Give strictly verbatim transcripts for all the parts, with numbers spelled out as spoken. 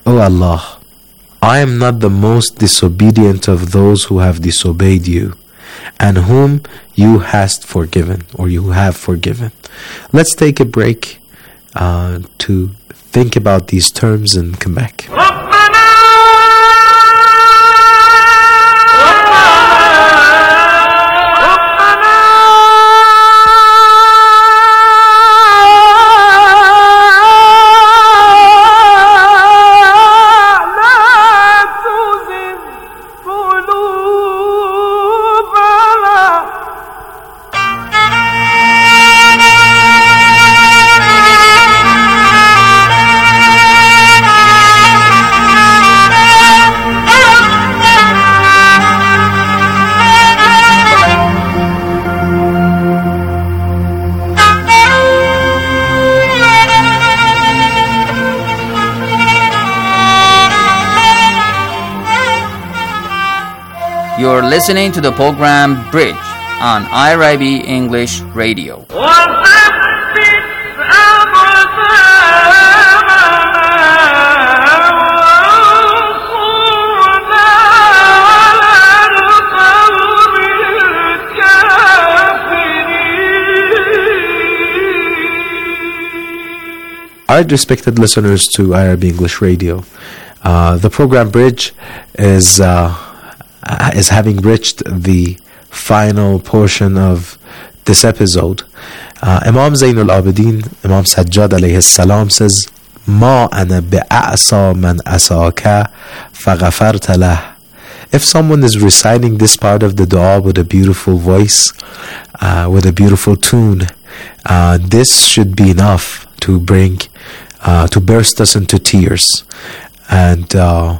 O Allah, I am not the most disobedient of those who have disobeyed you, and whom you hast forgiven, or you have forgiven. Let's take a break uh, to think about these terms and come back. You're listening to the program Bridge on I R I B English Radio. Alright, respected listeners to I R I B English Radio. Uh, the program Bridge is uh, is having reached the final portion of this episode. Uh, Imam Zainul Abidin, Imam Sajjad alayhi salam says, "Ma ana bi'a'sa man asaka faghafarta lah." If someone is reciting this part of the dua with a beautiful voice, uh, with a beautiful tune, uh, this should be enough to bring, uh, to burst us into tears. And uh,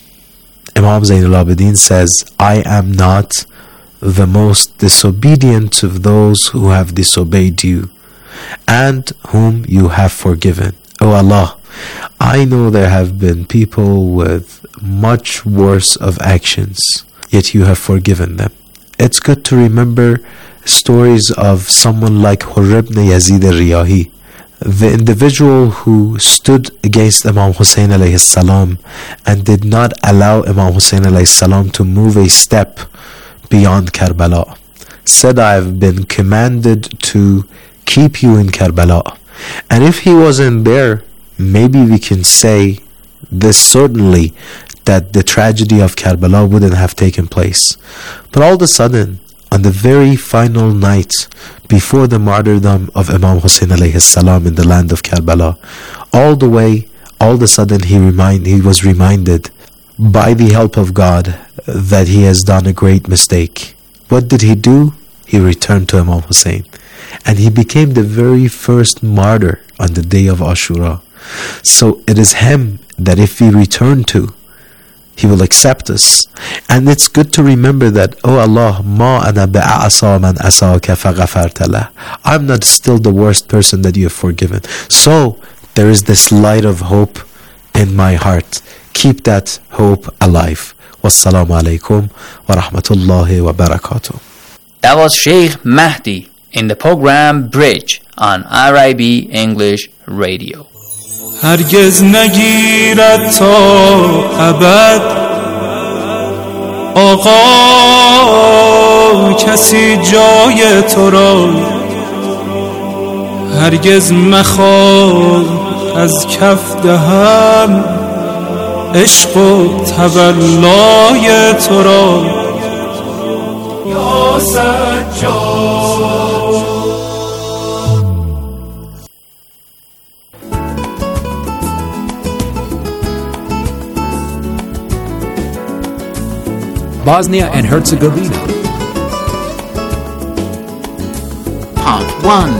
Imam Zainul Abidin says, I am not the most disobedient of those who have disobeyed you, and whom you have forgiven. O Allah, I know there have been people with much worse of actions, yet you have forgiven them. It's good to remember stories of someone like Hurr ibn Yazid al-Riyahi, the individual who stood against Imam Hussein alayhi salam and did not allow Imam Hussein alayhi salam to move a step beyond Karbala, said, I have been commanded to keep you in Karbala. And if he wasn't there, maybe we can say this certainly, that the tragedy of Karbala wouldn't have taken place. But all of a sudden, on the very final night before the martyrdom of Imam Hussein alayhi salam in the land of Karbala, all the way, all of a sudden he remind he was reminded by the help of God that he has done a great mistake. What did he do? He returned to Imam Hussein, and he became the very first martyr on the day of Ashura. So it is him that if we return to, He will accept us. And it's good to remember that, oh Allah, ma ana bi'a'sa man asaka faghafarta lah. I'm not still the worst person that you have forgiven. So there is this light of hope in my heart. Keep that hope alive. Wassalamu alaikum wa rahmatullahi wa barakatuh. That was Sheikh Mahdi in the program Bridge on I R I B English Radio. هرگز نگیرد تا ابد آقا کسی جای تو را هرگز مخواه از کف دهم عشق و تولای تو را یا سجاد. Bosnia and Herzegovina. Part one.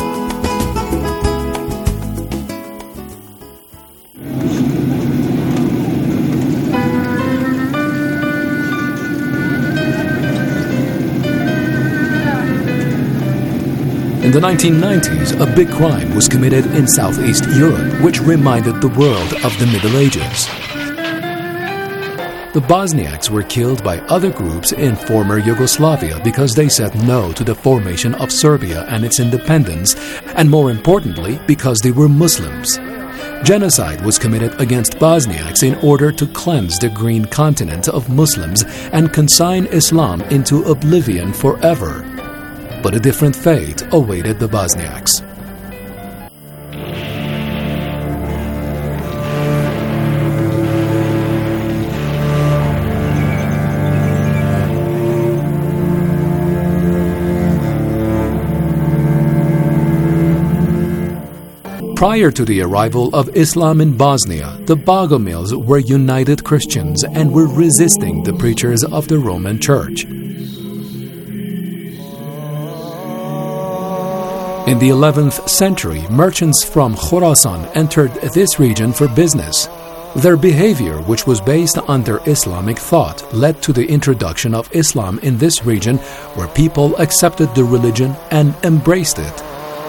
In the nineteen nineties, a big crime was committed in Southeast Europe, which reminded the world of the Middle Ages. The Bosniaks were killed by other groups in former Yugoslavia because they said no to the formation of Serbia and its independence, and more importantly, because they were Muslims. Genocide was committed against Bosniaks in order to cleanse the green continent of Muslims and consign Islam into oblivion forever. But a different fate awaited the Bosniaks. Prior to the arrival of Islam in Bosnia, the Bogomils were united Christians and were resisting the preachers of the Roman Church. In the eleventh century, merchants from Khorasan entered this region for business. Their behavior, which was based on their Islamic thought, led to the introduction of Islam in this region, where people accepted the religion and embraced it.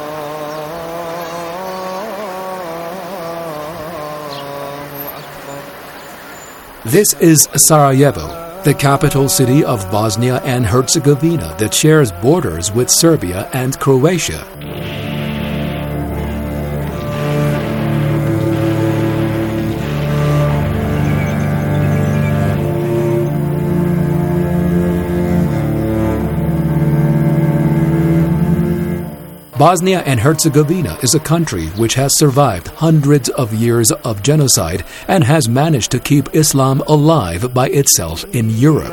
This is Sarajevo, the capital city of Bosnia and Herzegovina that shares borders with Serbia and Croatia. Bosnia and Herzegovina is a country which has survived hundreds of years of genocide and has managed to keep Islam alive by itself in Europe.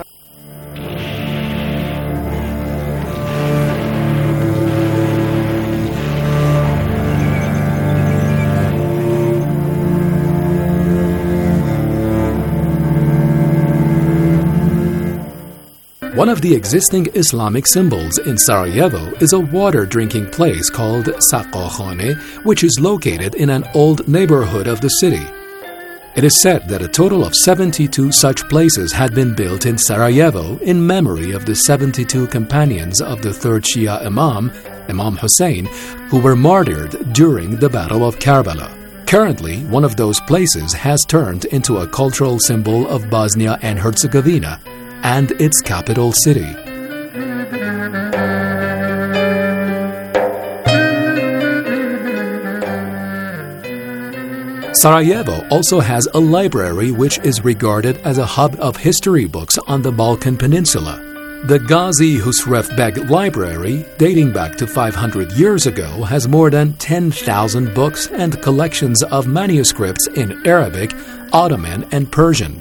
One of the existing Islamic symbols in Sarajevo is a water drinking place called Saqokhane, which is located in an old neighborhood of the city. It is said that a total of seventy-two such places had been built in Sarajevo in memory of the seventy-two companions of the third Shia Imam, Imam Hussein, who were martyred during the Battle of Karbala. Currently, one of those places has turned into a cultural symbol of Bosnia and Herzegovina and its capital city. Sarajevo also has a library which is regarded as a hub of history books on the Balkan Peninsula. The Gazi Husrev Beg Library, dating back to five hundred years ago, has more than ten thousand books and collections of manuscripts in Arabic, Ottoman, and Persian.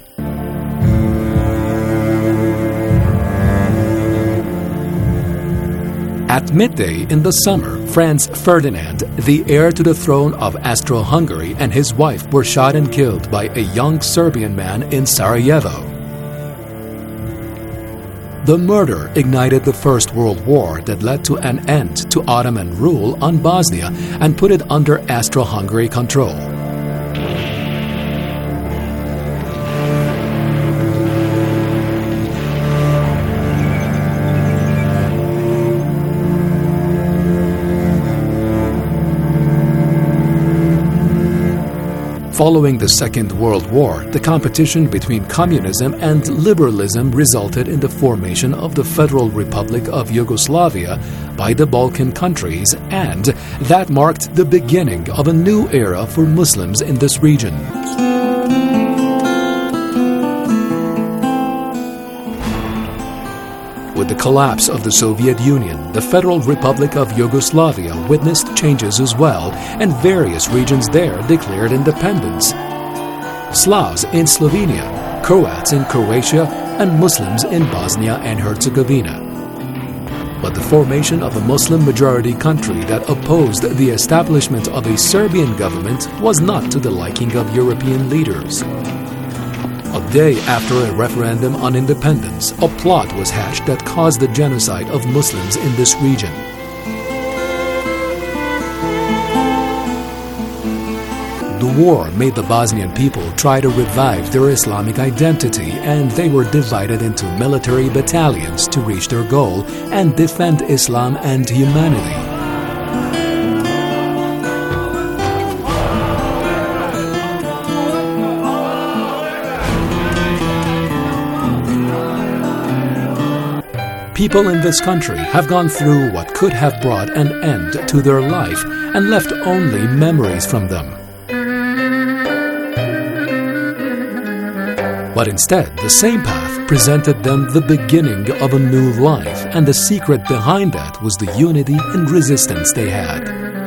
At midday in the summer, Franz Ferdinand, the heir to the throne of Austro-Hungary, and his wife were shot and killed by a young Serbian man in Sarajevo. The murder ignited the First World War that led to an end to Ottoman rule on Bosnia and put it under Austro-Hungary control. Following the Second World War, the competition between communism and liberalism resulted in the formation of the Federal Republic of Yugoslavia by the Balkan countries, and that marked the beginning of a new era for Muslims in this region. With the collapse of the Soviet Union, the Federal Republic of Yugoslavia witnessed changes as well, and various regions there declared independence. Slavs in Slovenia, Croats in Croatia, and Muslims in Bosnia and Herzegovina. But the formation of a Muslim-majority country that opposed the establishment of a Serbian government was not to the liking of European leaders. A day after a referendum on independence, a plot was hatched that caused the genocide of Muslims in this region. The war made the Bosnian people try to revive their Islamic identity, and they were divided into military battalions to reach their goal and defend Islam and humanity. People in this country have gone through what could have brought an end to their life and left only memories from them. But instead, the same path presented them the beginning of a new life, and the secret behind that was the unity and resistance they had.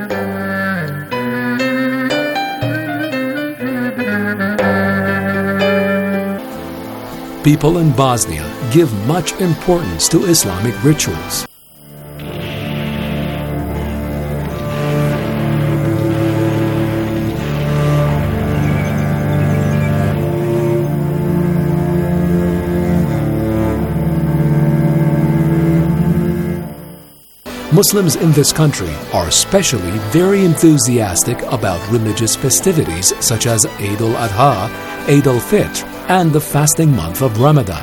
People in Bosnia give much importance to Islamic rituals. Muslims in this country are especially very enthusiastic about religious festivities such as Eid al-Adha, Eid al-Fitr, and the fasting month of Ramadan.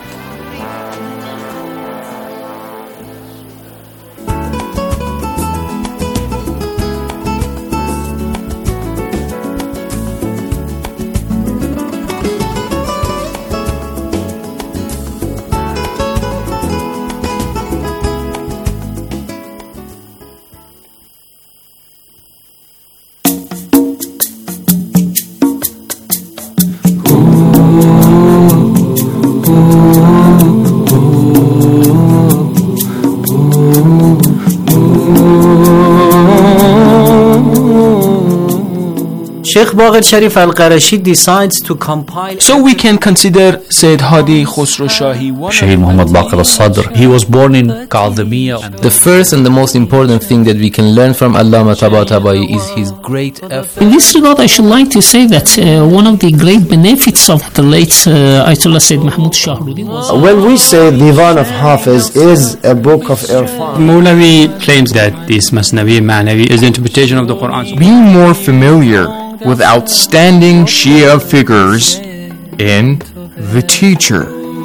Sheikh Baqir Sharif Al-Qarashi decides to compile. So we can consider Sayyid Hadi Khosrow Shahi one. Shaheed Muhammad Baqir al-Sadr. He was born in Kadhimiya. The first and the most important thing that we can learn from Allama Tabatabai is his great effort. In this regard, I should like to say that uh, one of the great benefits of the late uh, Ayatollah Sayyid Mahmud Shahruddin was... When we say Divan of Hafiz is a book of Irfan, Mawlavi claims that this Masnavi Ma'navi is the interpretation of the Quran. Being more familiar with outstanding Shia figures in The Teacher.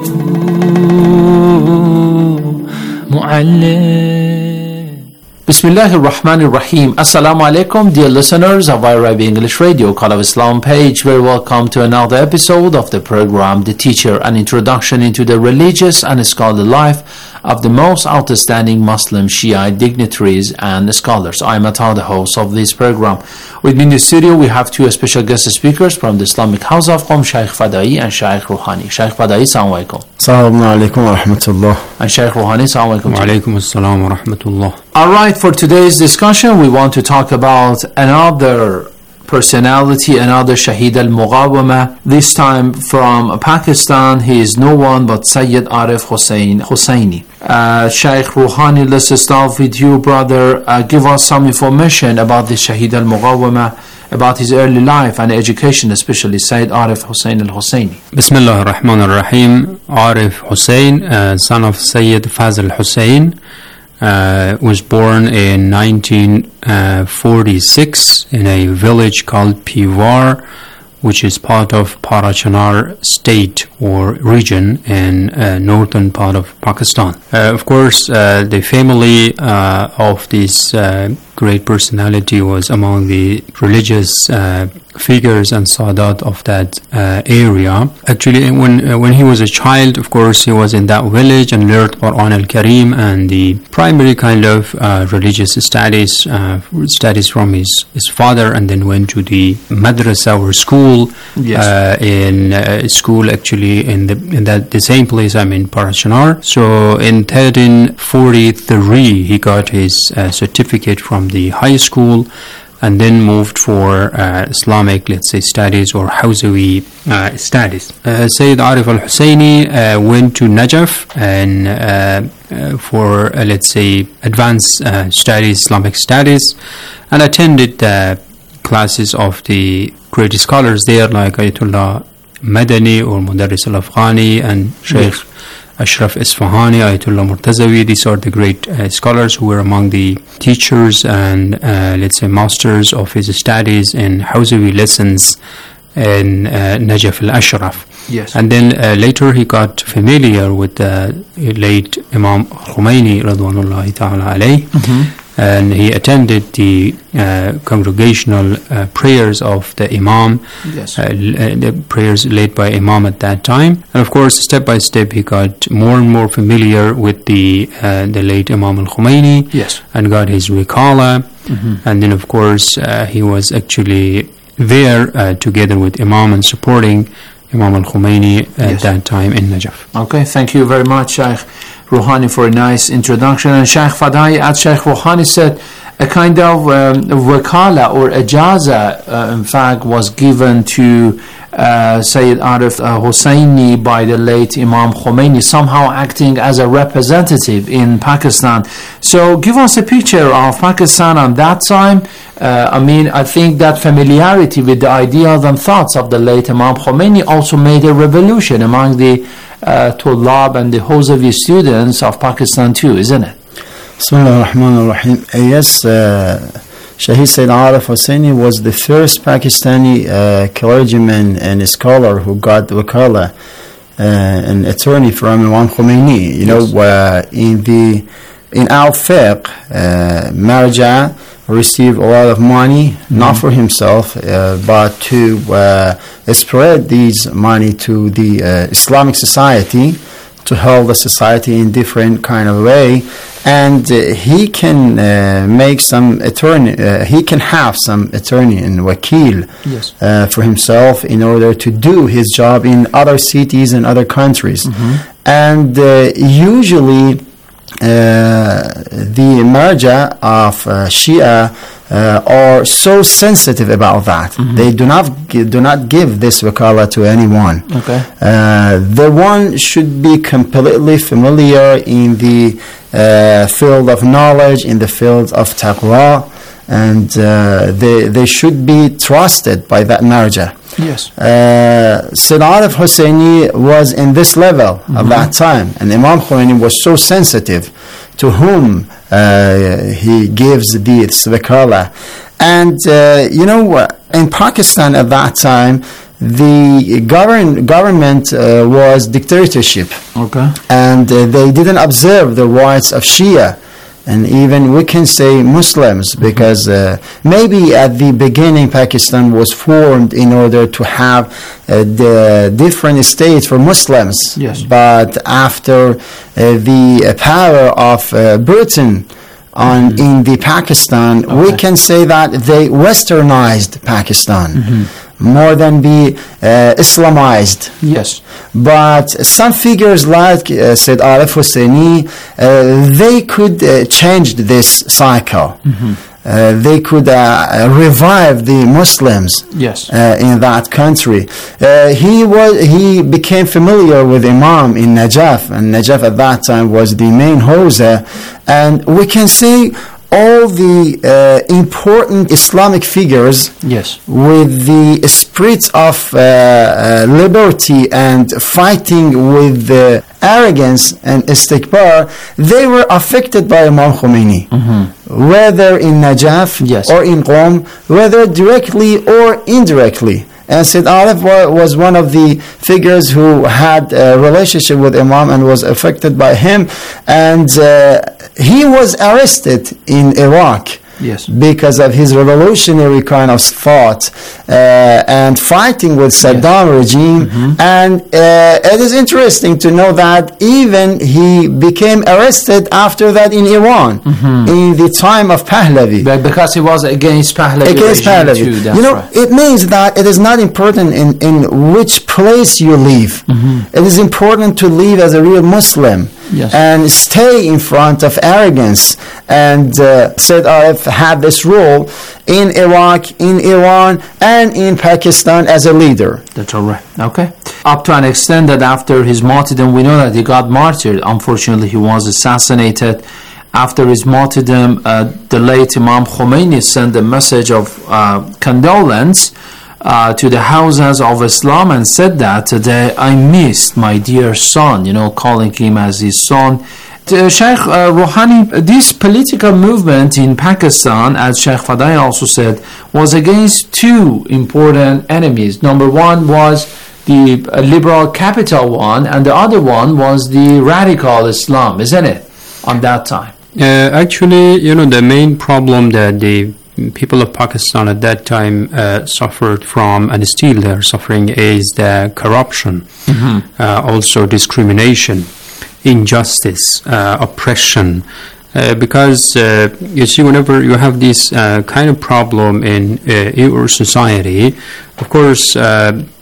Bismillahir Rahmanir Rahim. Assalamu alaikum, dear listeners of I R I B English Radio, Call of Islam page. Very welcome to another episode of the program The Teacher, an introduction into the religious and scholarly life of the most outstanding Muslim Shiite dignitaries and scholars. I am Atta, the host of this program. With me in the studio, we have two special guest speakers from the Islamic House of Qom, Shaykh Fadai and Shaykh Rouhani. Shaykh Fadai, assalamu alaikum. Assalamu alaikum wa rahmatullah. And Shaykh Rouhani, assalamu alaikum. Wa alaikum assalam wa rahmatullah. Alright, for today's discussion, we want to talk about another personality, another Shaheed al-Mughawama, this time from Pakistan. He is no one but Sayyid Arif Hussain Hussaini. Uh, Shaykh Rouhani, let's start with you, brother. Uh, give us some information about the Shaheed al-Mughawama, about his early life and education, especially Sayyid Arif Hussain al-Hussaini. Bismillah ar-Rahman ar-Rahim. Arif Hussain, uh, son of Sayyid Fazl Hussain, Uh, was born in nineteen forty-six in a village called Pivar, which is part of Parachanar state or region in uh, northern part of Pakistan. Uh, of course, uh, the family uh, of this uh, great personality was among the religious uh, figures and Sadat of that uh, area. Actually, when uh, when he was a child, of course, he was in that village and learned Quran al-Karim and the primary kind of uh, religious studies, uh, studies from his, his father, and then went to the madrasa or school. Yes. Uh, in uh, school, actually, in the in that the same place, I'm in Parachanar. So in thirteen forty-three, he got his uh, certificate from the high school, and then moved for uh, Islamic, let's say, studies or Hawzawi uh, studies. Uh, Sayyid Arif al-Hussaini uh, went to Najaf and uh, uh, for, uh, let's say, advanced uh, studies, Islamic studies, and attended uh, classes of the great scholars there, like Ayatollah Madani or Mudarris al-Afghani and Sheikh Ashraf Isfahani, Ayatollah Murtazawi. These are the great uh, scholars who were among the teachers and uh, let's say masters of his studies in Hawzawi lessons in uh, Najaf al-Ashraf. Yes. And then uh, later he got familiar with the late Imam Khomeini radwanullahi ta'ala alayh. Mm-hmm. And he attended the uh, congregational uh, prayers of the Imam, yes. uh, the prayers led by Imam at that time. And of course, step by step, he got more and more familiar with the uh, the late Imam al-Khomeini, yes. and got his Wikala. Mm-hmm. And then, of course, uh, he was actually there uh, together with Imam and supporting Imam al-Khomeini at Yes. that time in Najaf. Okay, thank you very much, Sheikh Rouhani, for a nice introduction. And Sheikh Fadai, as Sheikh Rouhani said, a kind of um, wakala or ijaza, uh, in fact, was given to uh, Sayyid Arif uh, Hosseini by the late Imam Khomeini, somehow acting as a representative in Pakistan. So give us a picture of Pakistan at that time. Uh, I mean, I think that familiarity with the ideas and thoughts of the late Imam Khomeini also made a revolution among the uh, Tullab and the Hawzavi students of Pakistan too, isn't it? Bismillah ar-Rahman ar-Rahim. Uh, yes, uh, Shaheed Sayyid Arif Hosseini was the first Pakistani uh, clergyman and scholar who got wakala, uh, an attorney from Imam Khomeini. You know, uh, in the in our fiqh, uh, Marja received a lot of money, mm-hmm. not for himself, uh, but to uh, spread these money to the uh, Islamic society, to help the society in different kind of way, and uh, he can uh, make some attorney, uh, he can have some attorney and wakil yes. uh, for himself in order to do his job in other cities and other countries. Mm-hmm. And uh, usually uh, the marja of uh, Shia uh, are so sensitive about that. Mm-hmm. They do not gi- do not give this wakala to anyone. Okay. Uh, the one should be completely familiar in the uh, field of knowledge, in the field of taqwa, and uh, they they should be trusted by that marja. Yes. Uh, Sayyid Arif Hosseini was in this level mm-hmm. at that time, and Imam Khomeini was so sensitive to whom uh, he gives this wakala. And uh, you know, in Pakistan at that time, the govern, government uh, was dictatorship. Okay. And uh, they didn't observe the rights of Shia. And even we can say Muslims, because uh, maybe at the beginning Pakistan was formed in order to have uh, the different states for Muslims. Yes. But after uh, the power of uh, Britain on mm-hmm. in the Pakistan, okay. we can say that they westernized Pakistan. Mm-hmm. More than be uh, Islamized. Yes. But some figures like uh, Sayyid Arif Hosseini, uh, they could uh, change this cycle. Mm-hmm. Uh, they could uh, revive the Muslims yes. uh, in that country. Uh, he was he became familiar with Imam in Najaf, and Najaf at that time was the main hawza, and we can say all the uh, important Islamic figures yes. with the spirit of uh, uh, liberty and fighting with the arrogance and istikbar, they were affected by Imam Khomeini. Mm-hmm. Whether in Najaf yes. or in Qom, whether directly or indirectly. And Sayyid Arif was one of the figures who had a relationship with Imam and was affected by him. And uh, he was arrested in Iraq. Yes. Because of his revolutionary kind of thought uh, and fighting with Saddam yes. regime. Mm-hmm. And uh, it is interesting to know that even he became arrested after that in Iran, mm-hmm. in the time of Pahlavi. But because he was against Pahlavi. Against Pahlavi. Too, you know, right. it means that it is not important in, in which place you live. Mm-hmm. It is important to live as a real Muslim. Yes. And stay in front of arrogance. And uh, Sayyid Arif had this role in Iraq, in Iran, and in Pakistan as a leader. That's all right. Okay. Up to an extent that after his martyrdom, we know that he got martyred. Unfortunately, he was assassinated. After his martyrdom, uh, the late Imam Khomeini sent a message of uh, condolence Uh, to the houses of Islam and said that today I missed my dear son, you know, calling him as his son. Uh, Sheikh uh, Rouhani, this political movement in Pakistan, as Sheikh Fadai also said, was against two important enemies. Number one was the uh, liberal capital one, and the other one was the radical Islam, isn't it, on that time? Uh, actually, you know, the main problem that the people of Pakistan at that time uh, suffered from, and still they're suffering, is the corruption, mm-hmm. uh, also discrimination, injustice, uh, oppression. Uh, because uh, you see, whenever you have this uh, kind of problem in uh, your society, of course, uh,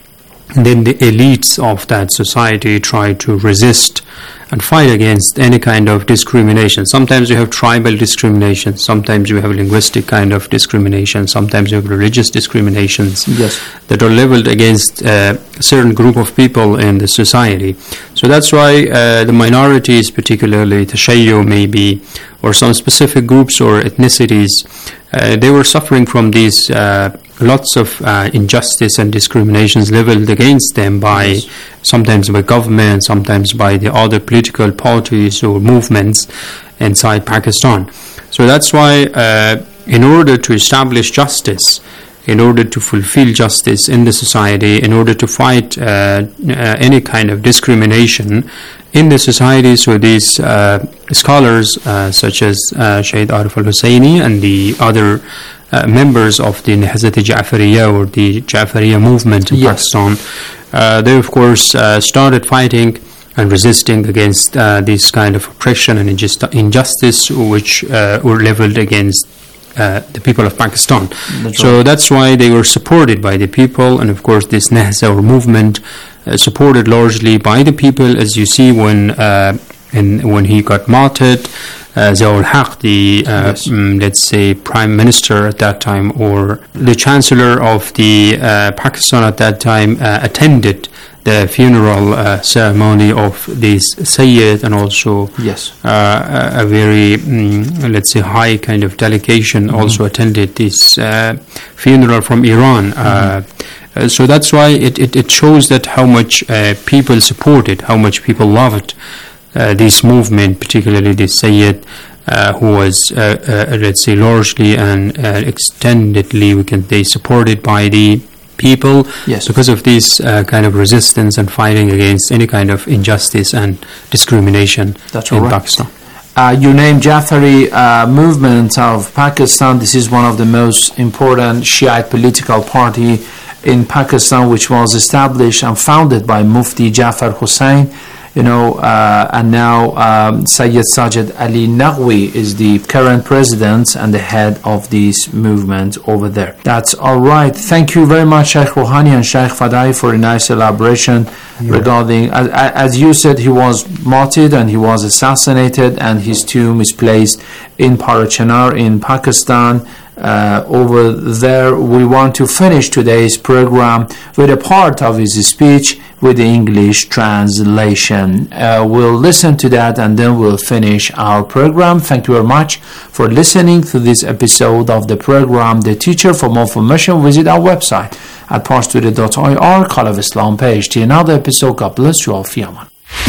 And then the elites of that society try to resist and fight against any kind of discrimination. Sometimes you have tribal discrimination, sometimes you have linguistic kind of discrimination, sometimes you have religious discriminations yes. that are leveled against uh, a certain group of people in the society. So that's why uh, the minorities, particularly Tashayyo maybe, or some specific groups or ethnicities, uh, they were suffering from these uh, lots of uh, injustice and discriminations leveled against them by yes. sometimes by government, sometimes by the other political parties or movements inside Pakistan. So that's why uh, in order to establish justice, in order to fulfill justice in the society, in order to fight uh, uh, any kind of discrimination in the society, so these uh, scholars uh, such as uh, Shaykh Arif al-Husseini and the other Uh, members of the Nehzat Ja'fariya or the Ja'fariya movement in yes. Pakistan, uh, they of course uh, started fighting and resisting against uh, this kind of oppression and injust- injustice which uh, were leveled against uh, the people of Pakistan. That's so right. That's why they were supported by the people, and of course this Nehza or movement uh, supported largely by the people, as you see when uh, in, when he got martyred. Uh, Ziaul Haq, the uh, yes. um, let's say prime minister at that time, or the chancellor of the uh, Pakistan at that time, uh, attended the funeral uh, ceremony of this Sayyid, and also yes. uh, a, a very um, let's say high kind of delegation mm-hmm. also attended this uh, funeral from Iran. Mm-hmm. Uh, so that's why it, it, it shows that how much uh, people supported, how much people loved Uh, this movement, particularly this Sayyid, uh, who was, uh, uh, let's say, largely and uh, extendedly, we can say, supported by the people yes. because of this uh, kind of resistance and fighting against any kind of injustice and discrimination That's in right. Pakistan. Uh, you named Ja'fari uh, movement of Pakistan. This is one of the most important Shiite political party in Pakistan, which was established and founded by Mufti Ja'far Hussain. You know, uh, and now um, Sayyid Sajid Ali Naqvi is the current president and the head of this movement over there. That's all right. Thank you very much, Sheikh Rouhani and Sheikh Fadai, for a nice elaboration yeah. regarding, as, as you said, he was martyred and he was assassinated, and his tomb is placed in Parachinar in Pakistan. Uh, over there, we want to finish today's program with a part of his speech with the English translation. Uh, we'll listen to that and then we'll finish our program. Thank you very much for listening to this episode of the program The Teacher. For more information, visit our website at parstudio dot I R, Call of Islam page. Till another episode, God bless you all. Fi aman.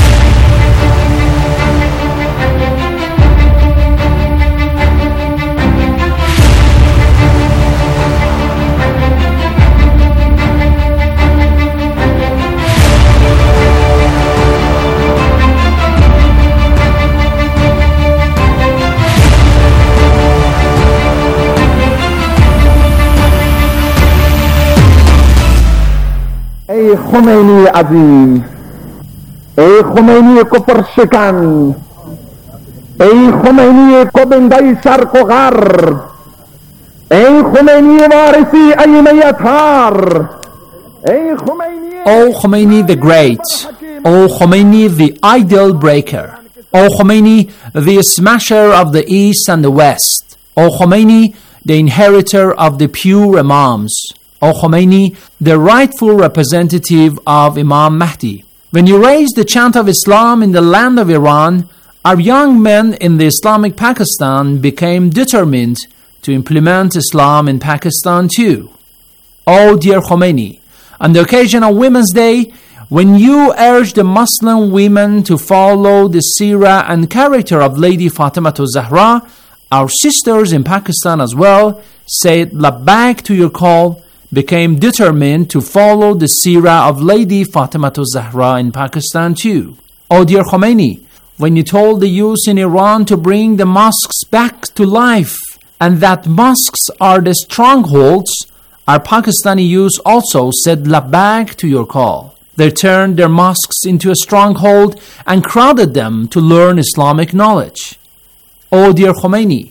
ای خمینی عظیم، ای خمینی کفر شکن، ای خمینی کبنده شرق و غرب، ای خمینی وارثی ائمه اطهار، ای خمینی O Khomeini the Great, O Khomeini the Ideal Breaker, O Khomeini the Smasher of the East and the West, O Khomeini the Inheritor of the Pure Imams, O Khomeini, the rightful representative of Imam Mahdi. When you raised the chant of Islam in the land of Iran, our young men in the Islamic Pakistan became determined to implement Islam in Pakistan too. O dear Khomeini, on the occasion of Women's Day, when you urged the Muslim women to follow the seerah and character of Lady Fatimah Zahra, our sisters in Pakistan as well said labbaik to your call, became determined to follow the seerah of Lady Fatimah Zahra in Pakistan too. Oh dear Khomeini, when you told the youth in Iran to bring the mosques back to life, and that mosques are the strongholds, our Pakistani youth also said labbaik to your call. They turned their mosques into a stronghold and crowded them to learn Islamic knowledge. Oh dear Khomeini,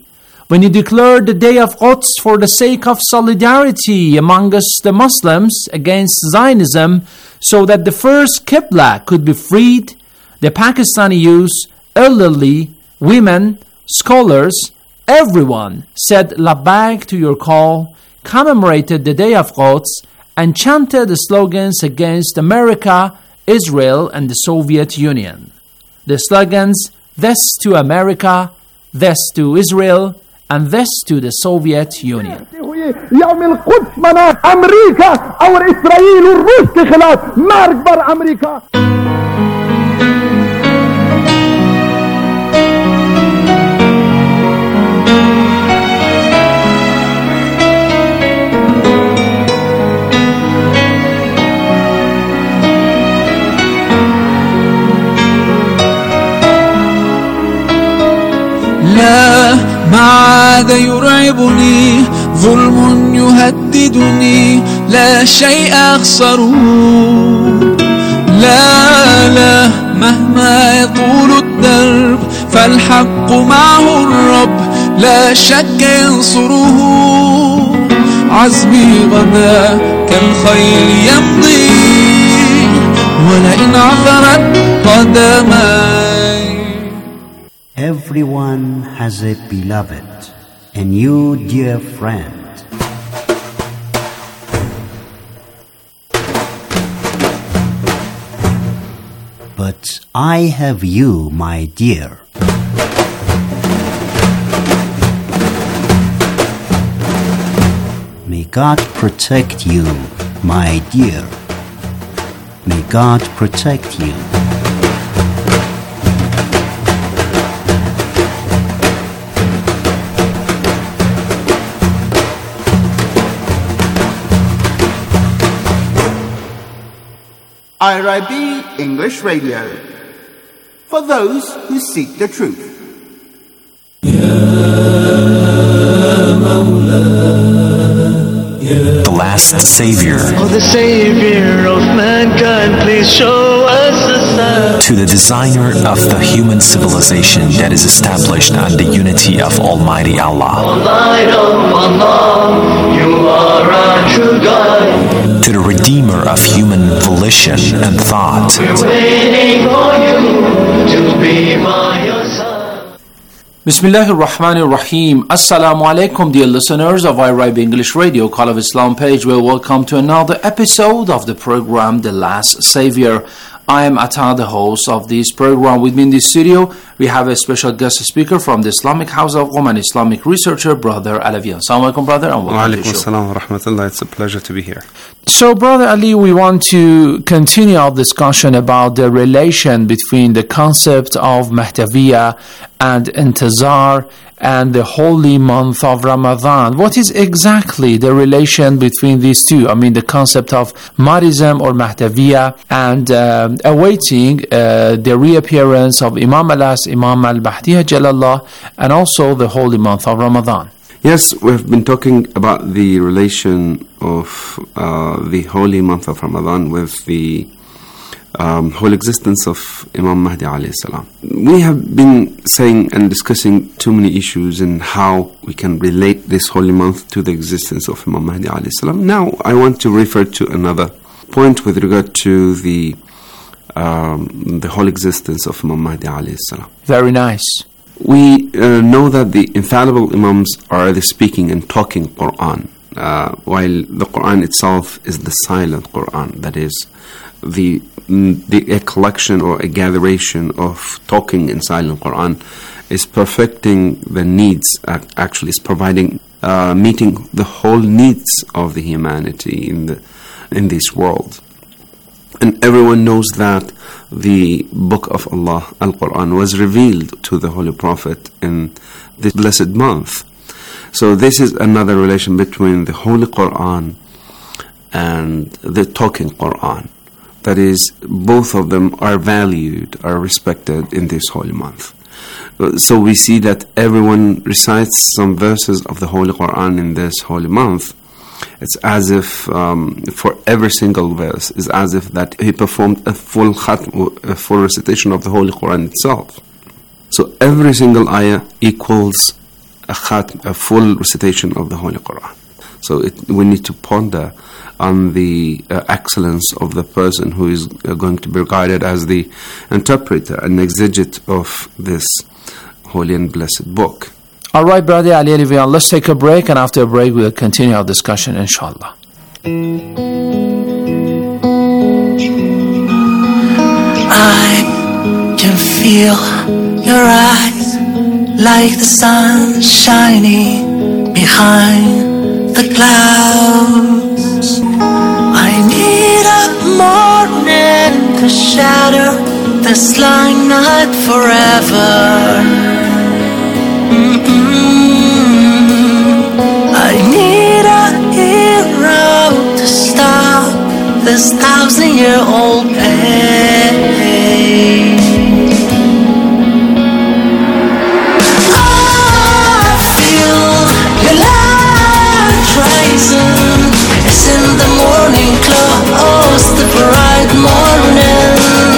when you declared the day of Quds for the sake of solidarity amongst the Muslims against Zionism so that the first Qibla could be freed, the Pakistani youth, elderly, women, scholars, everyone said labbaik to your call, commemorated the day of Quds, and chanted the slogans against America, Israel, and the Soviet Union. The slogans, this to America, this to Israel, and this to the Soviet Union. يوم القدس مناخ أمريكا أو إسرائيل والروس كخلاف مرج بر أمريكا. لا ما عاد يرعبني ظلم يهددني لا شيء أخسره لا لا مهما يطول الدرب فالحق معه الرب لا شك ينصره عزمي غدا كالخيل يمضي ولئن عثرت قدماي. Everyone has a beloved, and you, dear friend. But I have you, my dear. May God protect you, my dear. May God protect you. I R I B English Radio, for those who seek the truth. The last Savior. Oh, the Savior of mankind, please show us a sign. To the designer of the human civilization that is established on the unity of Almighty Allah. O light of Allah, you are our true guide. To the redeemer of human volition and thought. We're waiting for you to be by your side. Bismillah ar-Rahman ar-Rahim. Assalamu alaikum, dear listeners of I R I B English Radio, Call of Islam page. Well, welcome to another episode of the program, The Last Savior. I am Atta, the host of this program. With me in the studio, we have a special guest speaker from the Islamic House of Qom, an Islamic researcher, Brother Alavi. Assalamu alaikum, brother, and welcome to the show. Wa alaikum assalam wa rahmatullah. It's a pleasure to be here. So, Brother Ali, we want to continue our discussion about the relation between the concept of Mahdaviya and Intizar and the holy month of Ramadan. What is exactly the relation between these two? I mean, the concept of Mahdism or Mahdaviya and uh, awaiting uh, the reappearance of Imam Alas, Imam al-Mahdi Jalallah, and also the holy month of Ramadan. Yes, we've been talking about the relation of uh, the holy month of Ramadan with the um, whole existence of Imam Mahdi alayhi salam. We have been saying and discussing too many issues in how we can relate this holy month to the existence of Imam Mahdi alayhi salam. Now I want to refer to another point with regard to the um, the whole existence of Imam Mahdi alayhi salam. Very nice. We uh, know that the infallible Imams are the speaking and talking Quran, uh, while the Quran itself is the silent Quran, that is, the, the a collection or a gatheration of talking and silent Quran is perfecting the needs, actually is providing, uh, meeting the whole needs of the humanity in the in this world. And everyone knows that the book of Allah, Al-Quran, was revealed to the Holy Prophet in this blessed month. So this is another relation between the Holy Quran and the talking Quran. That is, both of them are valued, are respected in this holy month. So we see that everyone recites some verses of the Holy Quran in this holy month. It's as if um, for every single verse is as if that he performed a full khatm, a full recitation of the Holy Quran itself. So every single ayah equals a, khat, a full recitation of the Holy Quran. So it, we need to ponder on the uh, excellence of the person who is uh, going to be regarded as the interpreter and exeget of this holy and blessed book. All right, brother Ali Alivian, let's take a break, and after a break we'll continue our discussion, inshallah. I can feel your eyes like the sun shining behind the clouds. I need a morning to shatter this lying night forever. Mm-mm. I need a hero to stop this thousand-year-old pain. It's in the morning, close the bright morning.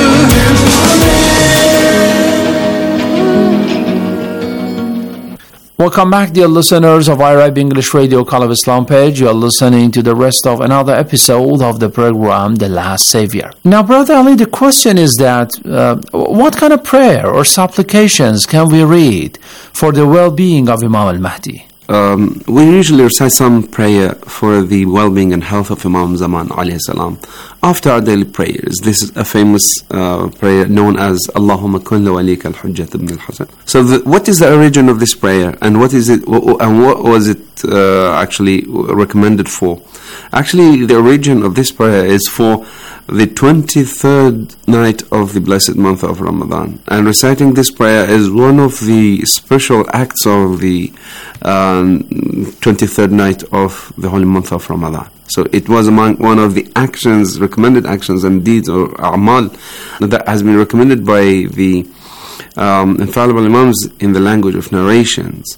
Welcome back, dear listeners of Arab English Radio Call of Islam page. You are listening to the rest of another episode of the program, The Last Savior. Now, Brother Ali, the question is that uh, what kind of prayer or supplications can we read for the well-being of Imam al-Mahdi? Um, we usually recite some prayer for the well-being and health of Imam Zaman alayhi salam after our daily prayers. This is a famous uh, prayer known as Allahumma kun li walika al-Hujjat ibn al-Hasan. So the, what is the origin of this prayer, and what is it, and what was it uh, actually recommended for? Actually, the origin of this prayer is for the twenty-third night of the blessed month of Ramadan, and reciting this prayer is one of the special acts of the um, twenty-third night of the holy month of Ramadan. So it was among one of the actions, recommended actions and deeds or a'mal that has been recommended by the um, infallible imams in the language of narrations.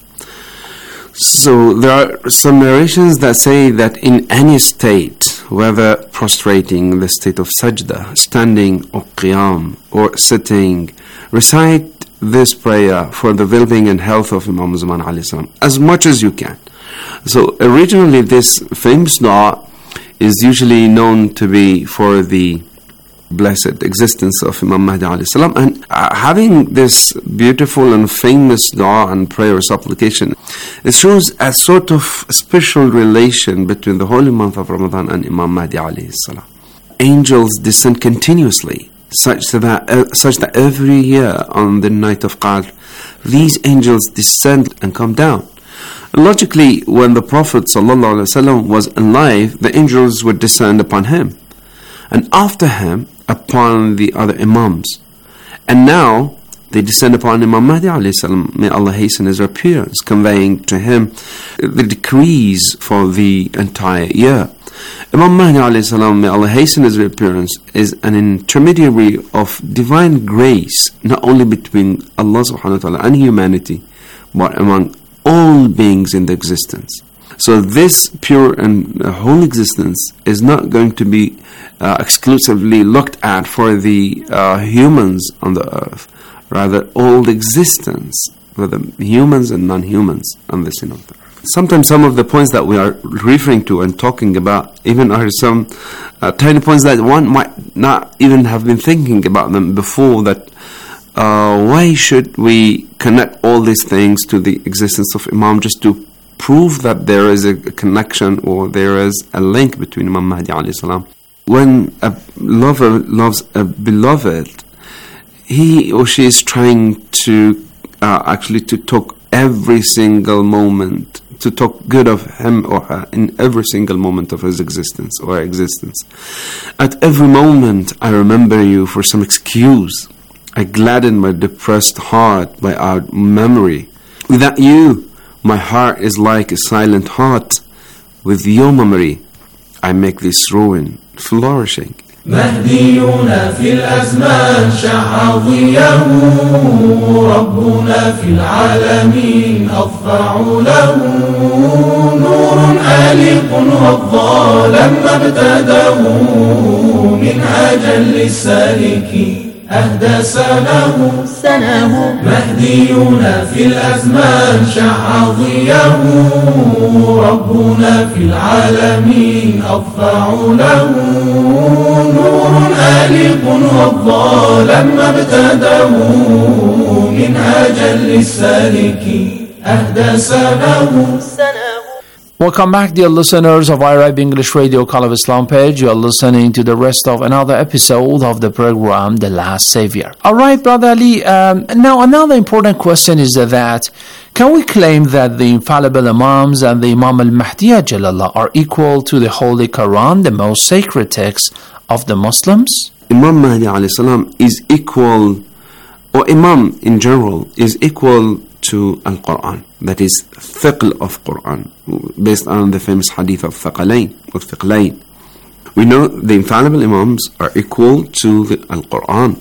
So there are some narrations that say that in any state, whether prostrating, the state of sajda, standing or qiyam, or sitting, recite this prayer for the well-being and health of Imam Zaman alayhi salam as much as you can. So originally this famous dua is usually known to be for the blessed existence of Imam Mahdi alayhi salam, and uh, having this beautiful and famous dua and prayer supplication, it shows a sort of special relation between the holy month of Ramadan and Imam Mahdi alayhi salam. Angels descend continuously, such that uh, such that every year on the night of Qadr, these angels descend and come down. Logically, when the Prophet ﷺ was alive, the angels would descend upon him, and after him upon the other imams, and now they descend upon Imam Mahdi alayhi salam. May Allah hasten his appearance, conveying to him the decrees for the entire year. Imam Mahdi alayhi salam, may Allah hasten his appearance, is an intermediary of divine grace, not only between Allah subhanahu wa ta'ala and humanity, but among all beings in the existence. So this pure and uh, whole existence is not going to be uh, exclusively looked at for the uh, humans on the earth. Rather, all existence, whether humans and non-humans on this scene of the earth. Sometimes some of the points that we are referring to and talking about even are some uh, tiny points that one might not even have been thinking about them before, that uh, why should we connect all these things to the existence of Imam just to prove that there is a connection or there is a link between Imam Mahdi alayhi salam. When a lover loves a beloved, he or she is trying to uh, actually to talk every single moment, to talk good of him or her in every single moment of his existence or her existence. At every moment, I remember you for some excuse. I gladden my depressed heart by our memory. Without you, my heart is like a silent heart. With your memory, I make this ruin flourishing. مهدينا في الأزمان شع ضياه ربنا في العالمين أضفع له نور آلق وضى لما ابتداه منهاجا للسالكين أهدى سنه سنه مهدينا في الأزمان شع ضياه ربنا في العالمين أضفع له نور آلق وضى لما ابتداه منهاجا للسالكين أهدى سنه Welcome back, dear listeners of Arab English Radio Call of Islam page. You are listening to the rest of another episode of the program, The Last Savior. All right, Brother Ali. Um, now, another important question is that can we claim that the infallible Imams and the Imam al-Mahdi Jalallah are equal to the Holy Quran, the most sacred text of the Muslims? Imam Mahdi alayhi salam is equal, or Imam in general is equal to Al-Quran. That is thiql of Quran, based on the famous hadith of Thaqalain or Thiqlain. We know the infallible Imams are equal to the Al-Quran.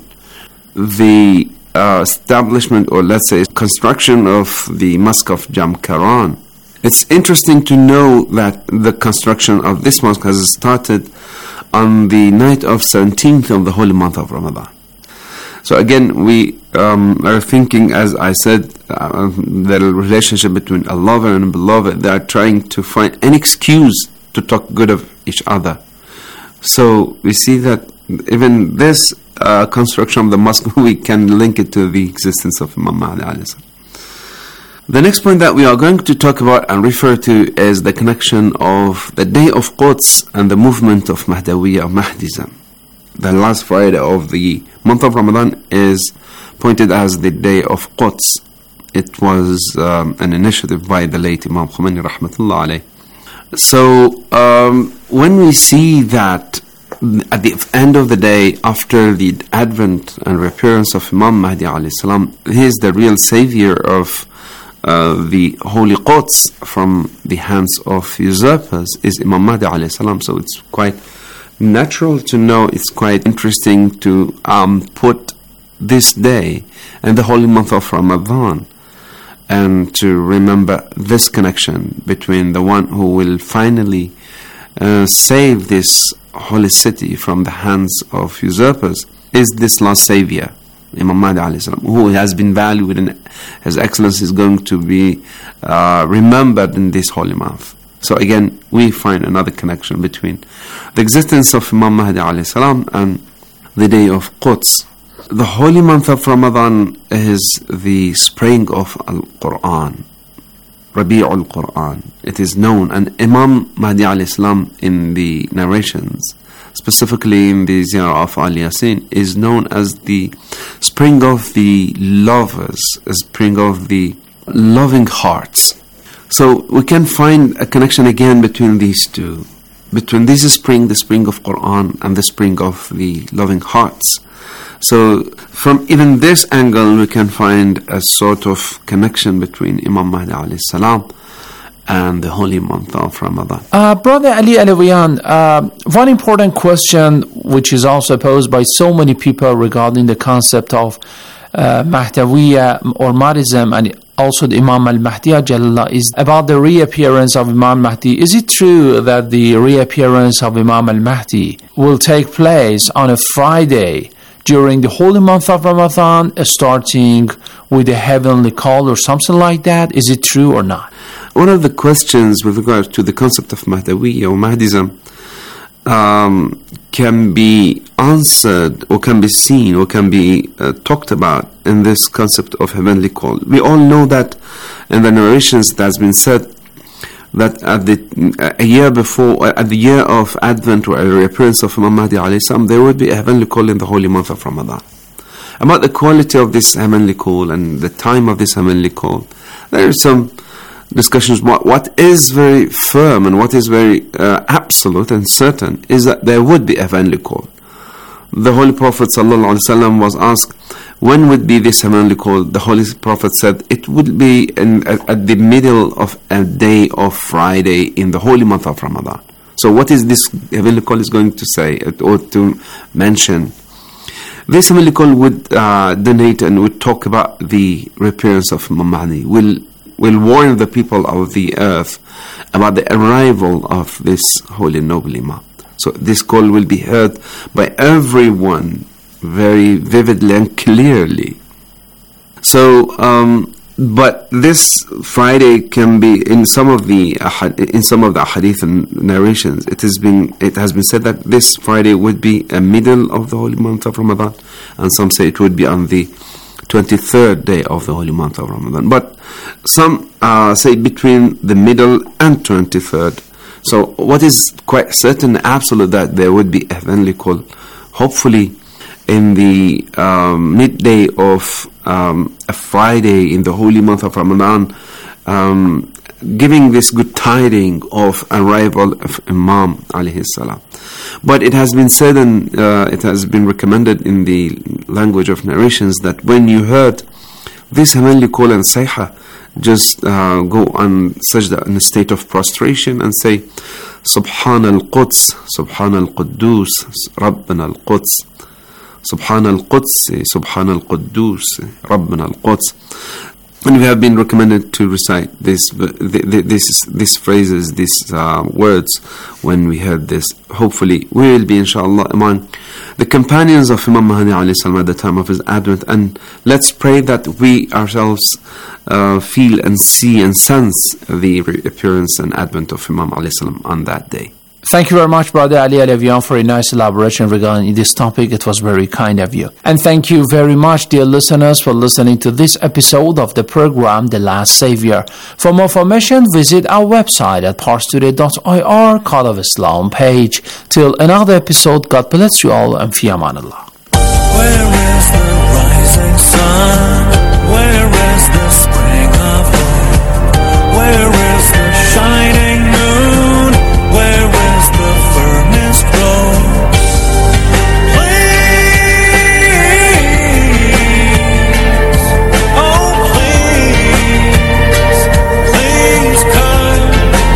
The uh, establishment, or let's say construction of the Mosque of Jamkaran. It's interesting to know that the construction of this mosque has started on the night of seventeenth of the holy month of Ramadan. So again, we um, are thinking, as I said, uh, the relationship between a lover and a beloved. They are trying to find an excuse to talk good of each other. So we see that even this uh, construction of the mosque, we can link it to the existence of Imam Mahdi alayhi salam. The next point that we are going to talk about and refer to is the connection of the day of Quds and the movement of Mahdawiyya or Mahdism. The last Friday of the month of Ramadan is pointed as the day of Quds. It was um, an initiative by the late Imam Khomeini rahmatullah alayh. So um, when we see that at the end of the day, after the advent and reappearance of Imam Mahdi alayhi salam, he is the real savior of uh, the holy Quds from the hands of usurpers, is Imam Mahdi alayhi salam. So it's quite natural to know, it's quite interesting to um, put this day in the holy month of Ramadan and to remember this connection between the one who will finally uh, save this holy city from the hands of usurpers is this last savior, Imam Mahdi alayhi salam, who has been valued and his excellence is going to be uh, remembered in this holy month. So again, we find another connection between the existence of Imam Mahdi alayhi salam and the day of Quds. The holy month of Ramadan is the spring of Al-Quran, Rabi'ul Quran. It is known, and Imam Mahdi alayhi salam in the narrations, specifically in the Ziyarah of Al Yasin, is known as the spring of the lovers, a spring of the loving hearts. So we can find a connection again between these two, between this spring, the spring of Quran, and the spring of the loving hearts. So from even this angle, we can find a sort of connection between Imam Mahdi alayhi salam and the holy month of Ramadan. Uh, Brother Ali Alawiyan, uh, one important question which is also posed by so many people regarding the concept of uh, Mahdawiyya or Mahdism and also the Imam al-Mahdi Jalallah is about the reappearance of Imam Mahdi. Is it true that the reappearance of Imam al-Mahdi will take place on a Friday during the holy month of Ramadan, starting with a heavenly call or something like that? Is it true or not? One of the questions with regard to the concept of Mahdawiyya or Mahdism um, can be answered or can be seen or can be uh, talked about in this concept of heavenly call. We all know that in the narrations that has been said that at the a year before, at the year of Advent or the reappearance of Imam Mahdi alayhi salam, there would be a heavenly call in the holy month of Ramadan. About the quality of this heavenly call and the time of this heavenly call, there are some discussions. What, what is very firm and what is very uh, absolute and certain is that there would be a heavenly call. The Holy Prophet ﷺ was asked, when would be this heavenly call? The Holy Prophet said, it would be in, at, at the middle of a day of Friday in the holy month of Ramadan. So what is this heavenly call is going to say or to mention? This heavenly call would uh, donate and would talk about the reappearance of Imam Mahdi, will will warn the people of the earth about the arrival of this holy noble Imam. So this call will be heard by everyone, very vividly and clearly. So, um, but this Friday can be in some of the in some of the hadith and narrations. It has been it has been said that this Friday would be a middle of the holy month of Ramadan, and some say it would be on the twenty-third day of the holy month of Ramadan. But some uh, say between the middle and twenty-third. So what is quite certain, absolute, that there would be a heavenly call, hopefully in the um, midday of um, a Friday in the holy month of Ramadan, um, giving this good tiding of arrival of Imam alayhi salam. But it has been said and uh, it has been recommended in the language of narrations that when you heard this heavenly call and sayha, just uh, go on sajda in a state of prostration and say Subhan al-Quds, Subhan al-Quddus, Rabbana al-Quds, Subhan al-Quds, Subhan al-Quddus, Rabbana al-Quds. And we have been recommended to recite this, this, these phrases, these uh, words when we heard this. Hopefully, we will be, inshallah, among the companions of Imam Mahdi alayhi salam at the time of his advent. And let's pray that we ourselves uh, feel and see and sense the appearance and advent of Imam alayhi salam on that day. Thank you very much, Brother Ali Alavian, for a nice elaboration regarding this topic. It was very kind of you. And thank you very much, dear listeners, for listening to this episode of the program, The Last Savior. For more information, visit our website at parstoday dot I R, Call of Islam page. Till another episode, God bless you all, and fi amanillah. Where is the rising sun? Where is the spring of hope? Where is the shining moon? Where is the firmest glow? Please, oh please, please come.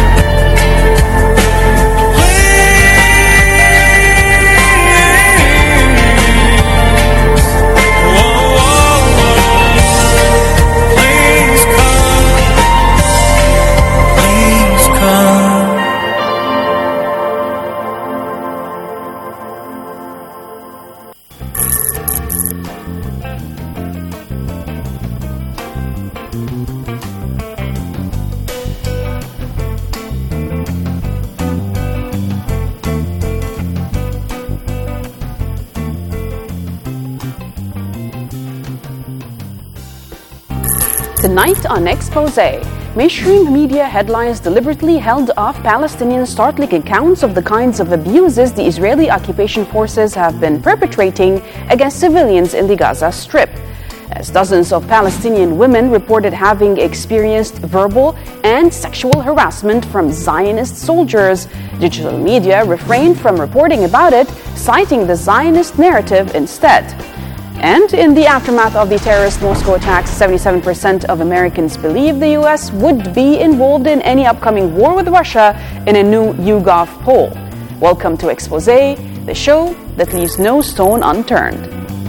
Tonight on Exposé, mainstream media headlines deliberately held off Palestinian startling accounts of the kinds of abuses the Israeli occupation forces have been perpetrating against civilians in the Gaza Strip, as dozens of Palestinian women reported having experienced verbal and sexual harassment from Zionist soldiers. Digital media refrained from reporting about it, citing the Zionist narrative instead. And in the aftermath of the terrorist Moscow attacks, seventy-seven percent of Americans believe the U S would be involved in any upcoming war with Russia in a new YouGov poll. Welcome to Exposé, the show that leaves no stone unturned.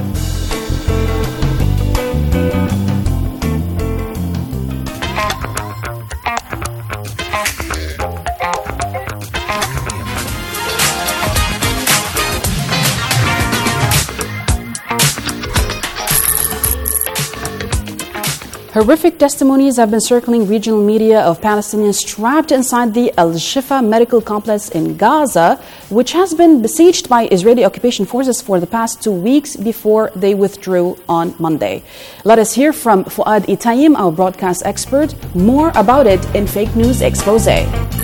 Horrific testimonies have been circling regional media of Palestinians trapped inside the Al-Shifa medical complex in Gaza, which has been besieged by Israeli occupation forces for the past two weeks before they withdrew on Monday. Let us hear from Fuad Itayim, our broadcast expert, more about it in Fake News Exposé.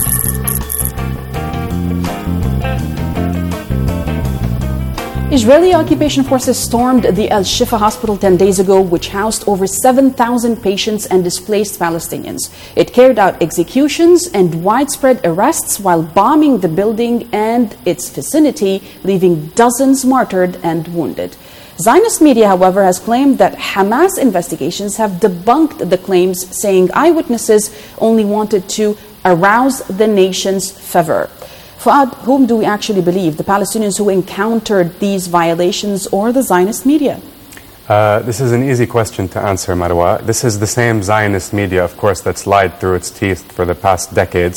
Israeli occupation forces stormed the Al-Shifa hospital ten days ago, which housed over seven thousand patients and displaced Palestinians. It carried out executions and widespread arrests while bombing the building and its vicinity, leaving dozens martyred and wounded. Zionist media, however, has claimed that Hamas investigations have debunked the claims, saying eyewitnesses only wanted to arouse the nation's fervor. Fuad, whom do we actually believe? The Palestinians who encountered these violations or the Zionist media? Uh, this is an easy question to answer, Marwa. This is the same Zionist media, of course, that's lied through its teeth for the past decades.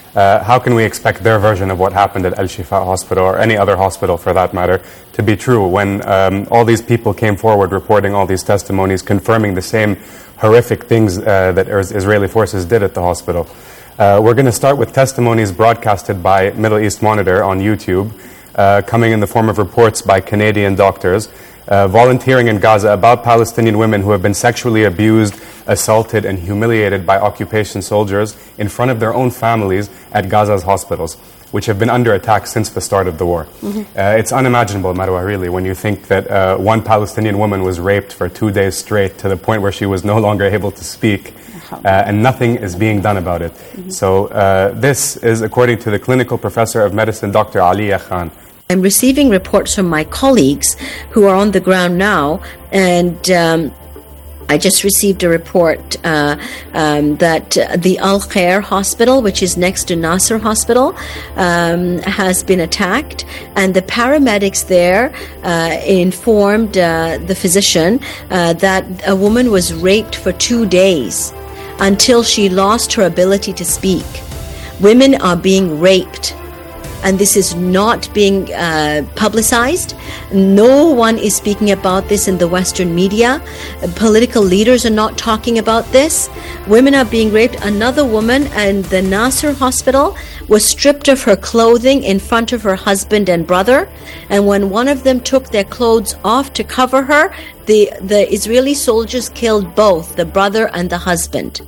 Uh, how can we expect their version of what happened at Al Shifa Hospital, or any other hospital for that matter, to be true when um, all these people came forward reporting all these testimonies, confirming the same horrific things uh, that Israeli forces did at the hospital? Uh, we're going to start with testimonies broadcasted by Middle East Monitor on YouTube, uh, coming in the form of reports by Canadian doctors uh, volunteering in Gaza about Palestinian women who have been sexually abused, assaulted, and humiliated by occupation soldiers in front of their own families at Gaza's hospitals, which have been under attack since the start of the war. Mm-hmm. Uh, it's unimaginable, Marwa, really, when you think that uh, one Palestinian woman was raped for two days straight to the point where she was no longer able to speak, uh, and nothing is being done about it. Mm-hmm. So uh, this is according to the clinical professor of medicine, Doctor Aliya Khan. I'm receiving reports from my colleagues who are on the ground now, and um, I just received a report uh, um, that uh, the Al Khair Hospital, which is next to Nasser Hospital, um, has been attacked, and the paramedics there uh, informed uh, the physician uh, that a woman was raped for two days until she lost her ability to speak. Women are being raped, and this is not being uh, publicized. No one is speaking about this in the Western media. Political leaders are not talking about this. Women are being raped. Another woman in the Nasser hospital was stripped of her clothing in front of her husband and brother, and when one of them took their clothes off to cover her, the, the Israeli soldiers killed both, the brother and the husband.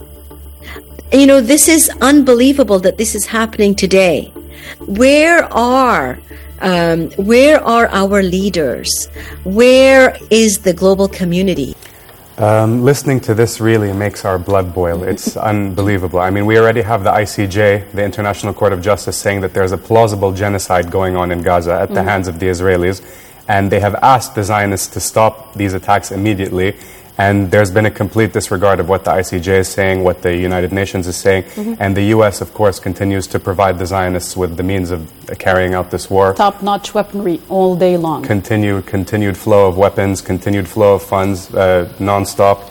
You know, this is unbelievable that this is happening today. Where are um, where are our leaders? Where is the global community? Um, listening to this really makes our blood boil. It's unbelievable. I mean, we already have the I C J, the International Court of Justice, saying that there's a plausible genocide going on in Gaza at the mm. hands of the Israelis, and they have asked the Zionists to stop these attacks immediately. And there's been a complete disregard of what the I C J is saying, what the United Nations is saying. Mm-hmm. And the U S, of course, continues to provide the Zionists with the means of carrying out this war. Top-notch weaponry all day long. Continue, continued flow of weapons, continued flow of funds, uh, non-stop.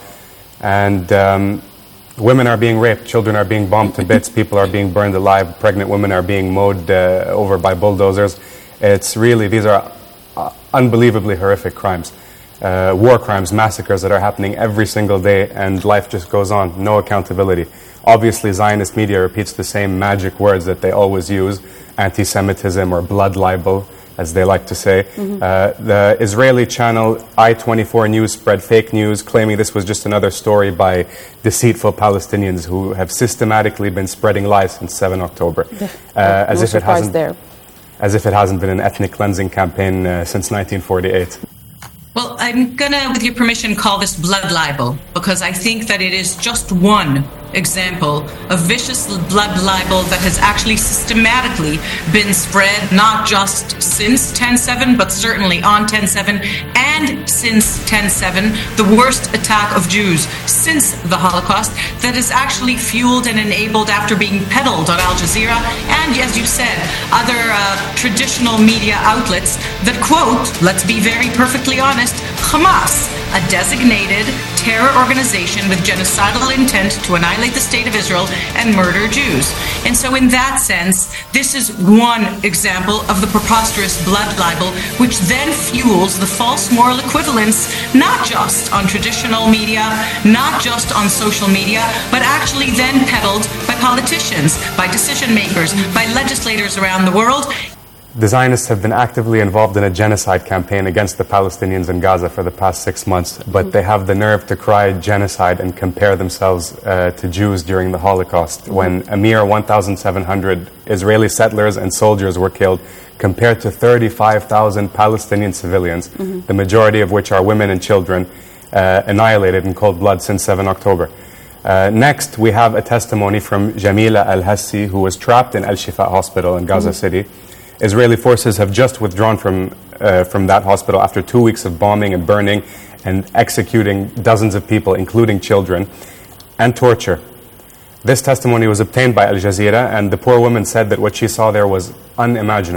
And um, women are being raped, children are being bombed to bits, people are being burned alive, pregnant women are being mowed uh, over by bulldozers. It's really, these are uh, unbelievably horrific crimes. Uh, war crimes, massacres that are happening every single day, and life just goes on. No accountability. Obviously, Zionist media repeats the same magic words that they always use, anti-Semitism or blood libel, as they like to say. Mm-hmm. Uh, the Israeli channel I twenty-four News spread fake news, claiming this was just another story by deceitful Palestinians who have systematically been spreading lies since seven October. Uh, as no if it hasn't, there. As if it hasn't been an ethnic cleansing campaign uh, since nineteen forty-eight. Well, I'm going to, with your permission, call this blood libel, because I think that it is just one example of vicious blood libel that has actually systematically been spread, not just since ten seven, but certainly on ten seven, and since ten seven, the worst attack of Jews since the Holocaust, that is actually fueled and enabled after being peddled on Al Jazeera and, as you said, other uh, traditional media outlets that quote, let's be very perfectly honest, Hamas, a designated terror organization with genocidal intent to annihilate the state of Israel and murder Jews. And so in that sense, this is one example of the preposterous blood libel, which then fuels the false moral equivalence, not just on traditional media, not just on social media, but actually then peddled by politicians, by decision makers, by legislators around the world. The Zionists have been actively involved in a genocide campaign against the Palestinians in Gaza for the past six months, but they have the nerve to cry genocide and compare themselves uh, to Jews during the Holocaust, when a mere one thousand seven hundred Israeli settlers and soldiers were killed, compared to thirty-five thousand Palestinian civilians, mm-hmm. the majority of which are women and children, uh, annihilated in cold blood since seven October. Uh, next, we have a testimony from Jamila Al-Hassi, who was trapped in Al Shifa Hospital in Gaza mm-hmm. City. Israeli forces have just withdrawn from uh, from that hospital after two weeks of bombing and burning and executing dozens of people, including children, and torture. This testimony was obtained by Al Jazeera, and the poor woman said that what she saw there was unimaginable.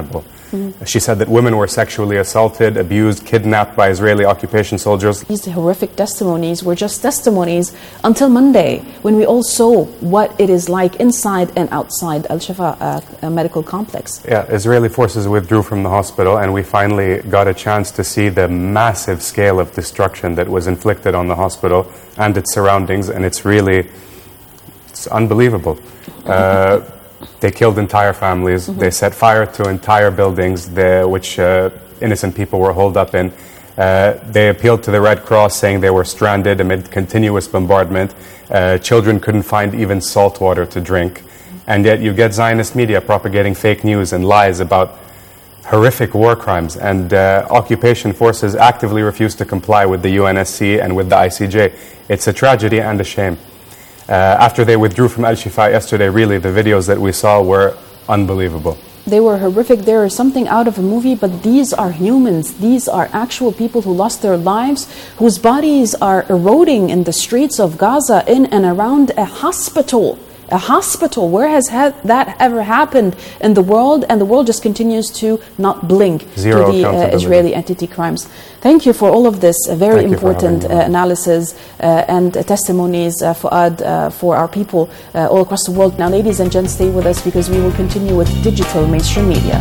Mhm. She said that women were sexually assaulted, abused, kidnapped by Israeli occupation soldiers. These horrific testimonies were just testimonies until Monday, when we all saw what it is like inside and outside Al-Shifa uh, medical complex. Yeah, Israeli forces withdrew from the hospital, and we finally got a chance to see the massive scale of destruction that was inflicted on the hospital and its surroundings, and it's really, it's unbelievable. Uh, They killed entire families. Mm-hmm. They set fire to entire buildings, the, which uh, innocent people were holed up in. Uh, they appealed to the Red Cross, saying they were stranded amid continuous bombardment. Uh, children couldn't find even salt water to drink. And yet you get Zionist media propagating fake news and lies about horrific war crimes. And uh, occupation forces actively refuse to comply with the U N S C and with the I C J. It's a tragedy and a shame. Uh, after they withdrew from Al-Shifa yesterday, really, the videos that we saw were unbelievable. They were horrific. There is something out of a movie, but these are humans. These are actual people who lost their lives, whose bodies are eroding in the streets of Gaza, in and around a hospital. A hospital. Where has ha- that ever happened in the world? And the world just continues to not blink Zero to the uh, Israeli anti-crimes. Thank you for all of this uh, very Thank important uh, analysis uh, and uh, testimonies, uh, Fuad, uh, for our people uh, all across the world. Now, ladies and gents, stay with us because we will continue with digital mainstream media.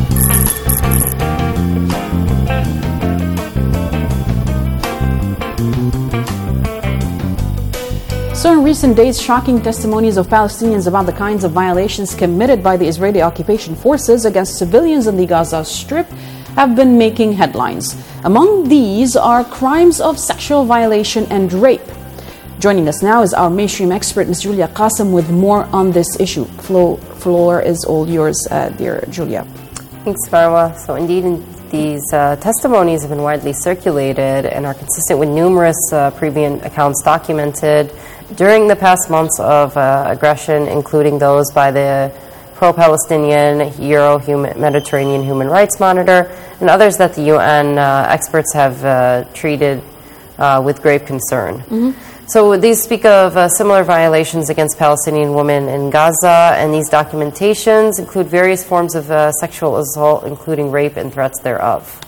So in recent days, shocking testimonies of Palestinians about the kinds of violations committed by the Israeli occupation forces against civilians in the Gaza Strip have been making headlines. Among these are crimes of sexual violation and rape. Joining us now is our mainstream expert, Miz Julia Qasim, with more on this issue. Flo, floor is all yours, uh, dear Julia. Thanks, Marwa. So indeed, in these uh, testimonies have been widely circulated and are consistent with numerous uh, previous accounts documented during the past months of uh, aggression, including those by the pro-Palestinian Euro Human, Mediterranean Human Rights Monitor and others that the U N uh, experts have uh, treated uh, with grave concern. Mm-hmm. So these speak of uh, similar violations against Palestinian women in Gaza, and these documentations include various forms of uh, sexual assault, including rape and threats thereof.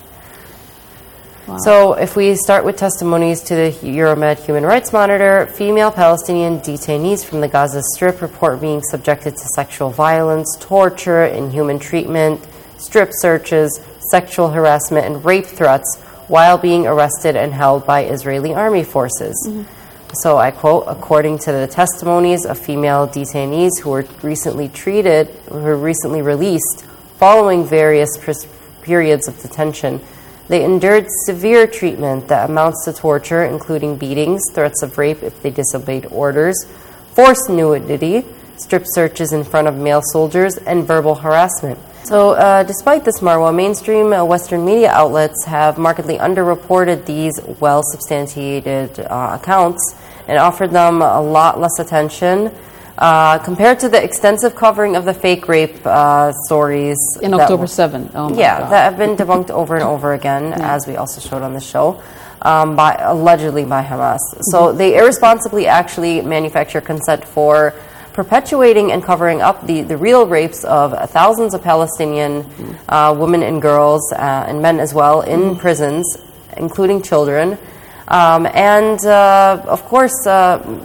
Wow. So if we start with testimonies to the Euromed Human Rights Monitor, female Palestinian detainees from the Gaza Strip report being subjected to sexual violence, torture, inhuman treatment, strip searches, sexual harassment, and rape threats while being arrested and held by Israeli army forces. Mm-hmm. So I quote, according to the testimonies of female detainees who were recently treated, who were recently released, following various pers- periods of detention, they endured severe treatment that amounts to torture, including beatings, threats of rape if they disobeyed orders, forced nudity, strip searches in front of male soldiers, and verbal harassment. So uh, despite this, Marwa, mainstream uh, Western media outlets have markedly underreported these well-substantiated uh, accounts and offered them a lot less attention uh, compared to the extensive covering of the fake rape uh, stories. In October seventh. Oh yeah, God. that have been debunked over and over again, yeah. as we also showed on the show, um, by allegedly by Hamas. So mm-hmm. they irresponsibly actually manufacture consent for perpetuating and covering up the, the real rapes of uh, thousands of Palestinian uh, women and girls uh, and men as well in mm-hmm. prisons, including children. Um, and, uh, of course, uh,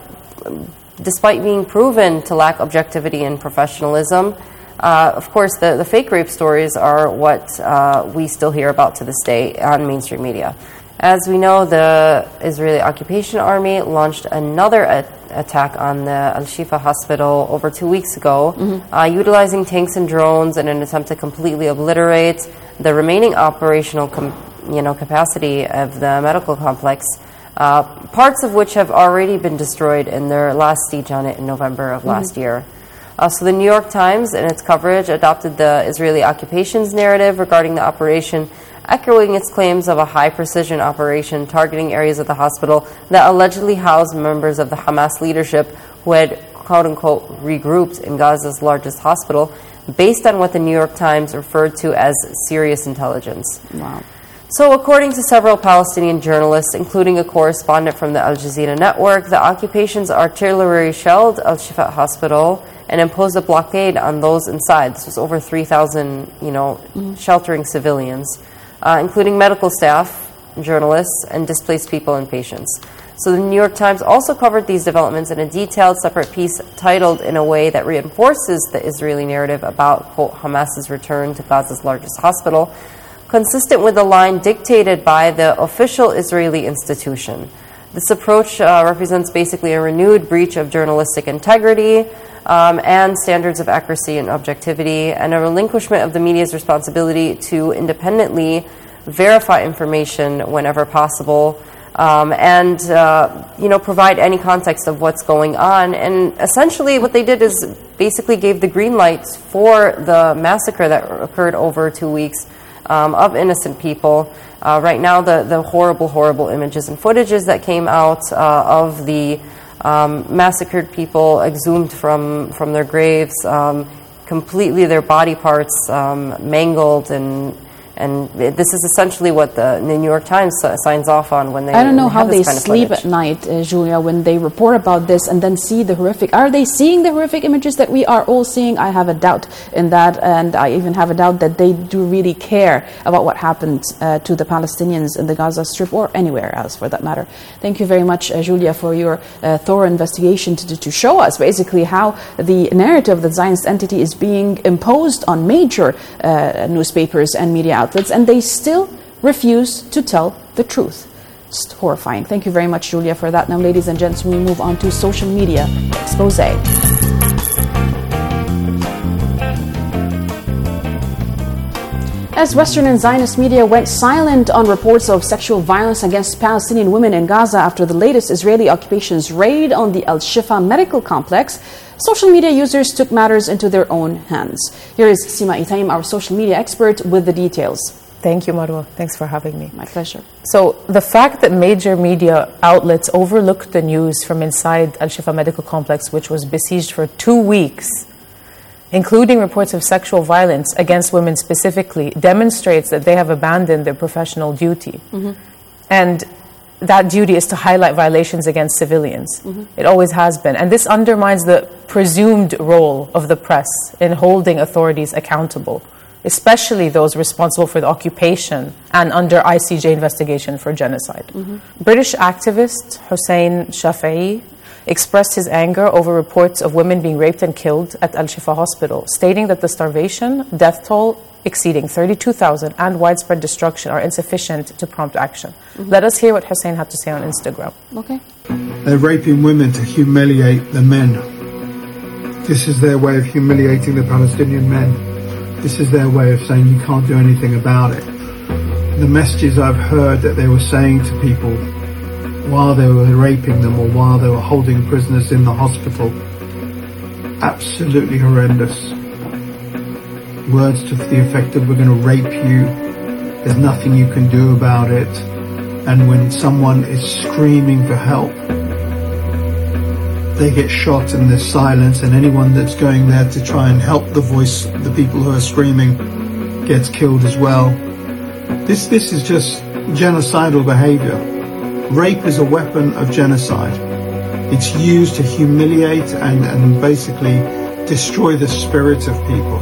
despite being proven to lack objectivity and professionalism, uh, of course, the, the fake rape stories are what uh, we still hear about to this day on mainstream media. As we know, the Israeli occupation army launched another a- attack on the Al-Shifa hospital over two weeks ago, mm-hmm. uh, utilizing tanks and drones in an attempt to completely obliterate the remaining operational com- you know, capacity of the medical complex, uh, parts of which have already been destroyed in their last siege on it in November of mm-hmm. last year. Uh, so the New York Times, in its coverage, adopted the Israeli occupation's narrative regarding the operation, echoing its claims of a high-precision operation targeting areas of the hospital that allegedly housed members of the Hamas leadership who had, quote-unquote, regrouped in Gaza's largest hospital, based on what the New York Times referred to as serious intelligence. Wow. So according to several Palestinian journalists, including a correspondent from the Al Jazeera network, the occupation's artillery shelled Al-Shifa hospital and imposed a blockade on those inside. This was over three thousand, you know, mm-hmm. sheltering civilians, uh, including medical staff, journalists, and displaced people and patients. So the New York Times also covered these developments in a detailed separate piece titled in a way that reinforces the Israeli narrative about, quote, Hamas's return to Gaza's largest hospital, consistent with the line dictated by the official Israeli institution. This approach uh, represents basically a renewed breach of journalistic integrity um, and standards of accuracy and objectivity, and a relinquishment of the media's responsibility to independently verify information whenever possible, um, and uh, you know, provide any context of what's going on. And essentially what they did is basically gave the green light for the massacre that occurred over two weeks um, of innocent people. Uh, right now, the, the horrible, horrible images and footages that came out uh, of the um, massacred people exhumed from, from their graves, um, completely their body parts um, mangled, and and this is essentially what the, the New York Times uh, signs off on when they I don't know they how they kind of sleep footage. at night, uh, Julia, when they report about this and then see the horrific. Are they seeing the horrific images that we are all seeing? I have a doubt in that, and I even have a doubt that they do really care about what happened uh, to the Palestinians in the Gaza Strip or anywhere else for that matter. Thank you very much, uh, Julia, for your uh, thorough investigation to, to show us basically how the narrative of the Zionist entity is being imposed on major uh, newspapers and media outlets, and they still refuse to tell the truth. It's horrifying. Thank you very much, Julia, for that. Now, ladies and gents, we move on to social media expose. As Western and Zionist media went silent on reports of sexual violence against Palestinian women in Gaza after the latest Israeli occupation's raid on the Al-Shifa medical complex, social media users took matters into their own hands. Here is Sima Itaim, our social media expert, with the details. Thank you, Marwa. Thanks for having me. My pleasure. So the fact that major media outlets overlooked the news from inside Al-Shifa medical complex, which was besieged for two weeks, including reports of sexual violence against women specifically, demonstrates that they have abandoned their professional duty. Mm-hmm. And that duty is to highlight violations against civilians. Mm-hmm. It always has been. And this undermines the presumed role of the press in holding authorities accountable, especially those responsible for the occupation and under I C J investigation for genocide. Mm-hmm. British activist Hussein Shafi'i expressed his anger over reports of women being raped and killed at Al-Shifa Hospital, stating that the starvation, death toll exceeding thirty-two thousand, and widespread destruction are insufficient to prompt action. Mm-hmm. Let us hear what Hussein had to say on Instagram. Okay. They're raping women to humiliate the men. This is their way of humiliating the Palestinian men. This is their way of saying you can't do anything about it. The messages I've heard that they were saying to people while they were raping them or while they were holding prisoners in the hospital, absolutely horrendous. Words to the effect of, we're going to rape you, there's nothing you can do about it. And when someone is screaming for help, they get shot and there's silence, and anyone that's going there to try and help the voice, the people who are screaming, gets killed as well. This, this is just genocidal behavior. Rape is a weapon of genocide. It's used to humiliate and, and basically destroy the spirit of people.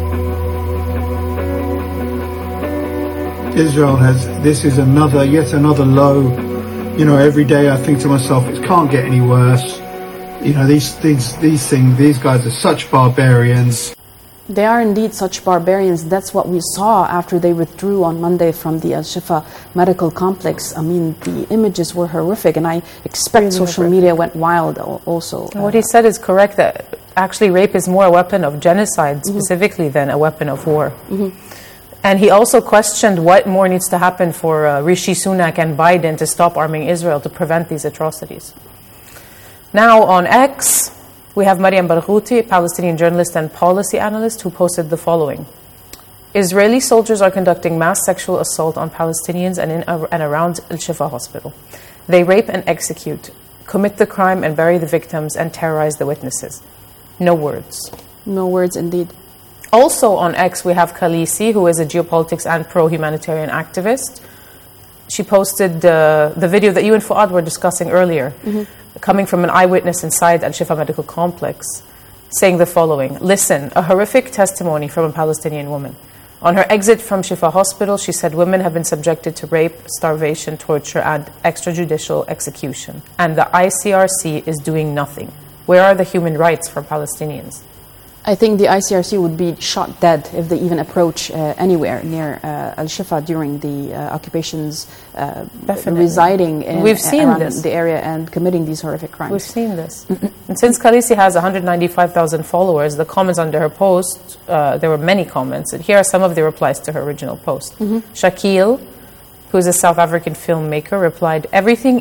Israel has, this is another, yet another low. You know, every day I think to myself, it can't get any worse. You know, these things, these things, these guys are such barbarians. They are indeed such barbarians. That's what we saw after they withdrew on Monday from the Al-Shifa medical complex. I mean, the images were horrific, and I expect really social horrific. media went wild also. And what he said is correct, that actually rape is more a weapon of genocide mm-hmm. specifically than a weapon of war. Mm-hmm. And he also questioned what more needs to happen for uh, Rishi Sunak and Biden to stop arming Israel to prevent these atrocities. Now on X, we have Mariam Barghouti, a Palestinian journalist and policy analyst, who posted the following. Israeli soldiers are conducting mass sexual assault on Palestinians and in and around Al-Shifa hospital. They rape and execute, commit the crime and bury the victims, and terrorize the witnesses. No words. No words indeed. Also on X, we have Khaleesi, who is a geopolitics and pro-humanitarian activist. She posted uh, the video that you and Fuad were discussing earlier, mm-hmm. coming from an eyewitness inside Al-Shifa medical complex, saying the following: listen, a horrific testimony from a Palestinian woman. On her exit from Shifa Hospital, she said women have been subjected to rape, starvation, torture, and extrajudicial execution. And the I C R C is doing nothing. Where are the human rights for Palestinians? I think the I C R C would be shot dead if they even approach uh, anywhere near uh, Al-Shifa during the uh, occupations, uh, residing in, We've seen around this. the area and committing these horrific crimes. We've seen this. And since Khaleesi has one hundred ninety-five thousand followers, the comments under her post, uh, there were many comments, and here are some of the replies to her original post. Mhm. Shakil, who is a South African filmmaker, replied, "Everything